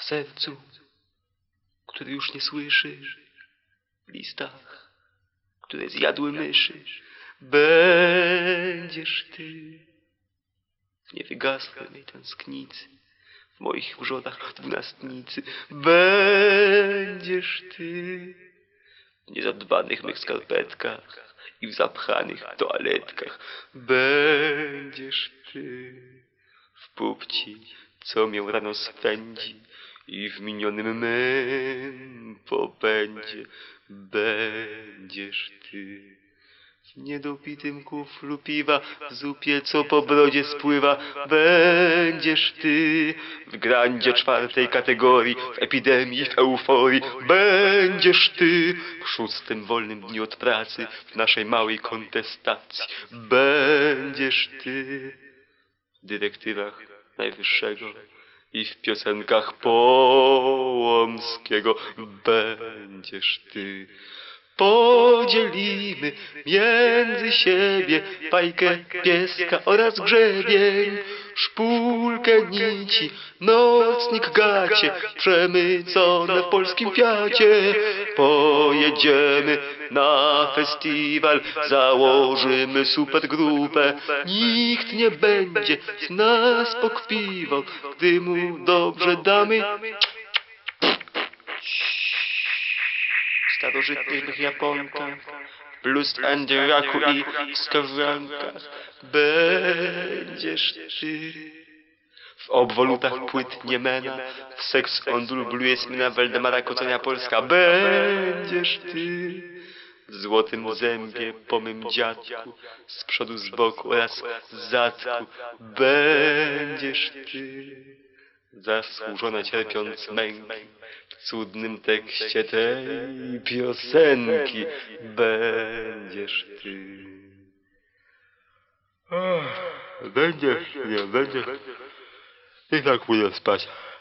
sercu, które już nie słyszy, w listach, które zjadły myszy, będziesz ty. W niewygasłej tęsknicy, w moich wrzodach dwunastnicy, będziesz ty. W niezadbanych mych skarpetkach i w zapchanych toaletkach, będziesz ty. W pupci, co mię rano swędzi, i w minionym mym popędzie, będziesz ty. W niedopitym kuflu piwa, w zupie, co po brodzie spływa, będziesz ty. W grandzie czwartej kategorii, w epidemii, w euforii, będziesz ty. W szóstym wolnym dniu od pracy, w naszej małej kontestacji, będziesz ty. W dyrektywach Najwyższego i w piosenkach Połomskiego, będziesz ty. Podzielimy między siebie bajkę pieska oraz grzebień, szpulkę nici, nocnik gacie, przemycone w polskim Fiacie. Pojedziemy na festiwal, założymy supergrupę, nikt nie będzie z nas pokpiwał, gdy mu dobrze damy w starożytnych Japonkach, w blues and rocku i w skowronkach, będziesz ty. W obwolutach płyt Niemena, w Sex on Blue Jasmina Waldemara Koconia Polska, będziesz ty. W złotym zębie po mym dziadku, z przodu, z boku oraz z zadku, będziesz ty. Zasłużona cierpiąc męki, w cudnym tekście tej piosenki, będziesz ty. Będziesz, nie będziesz, i tak pójdę spać.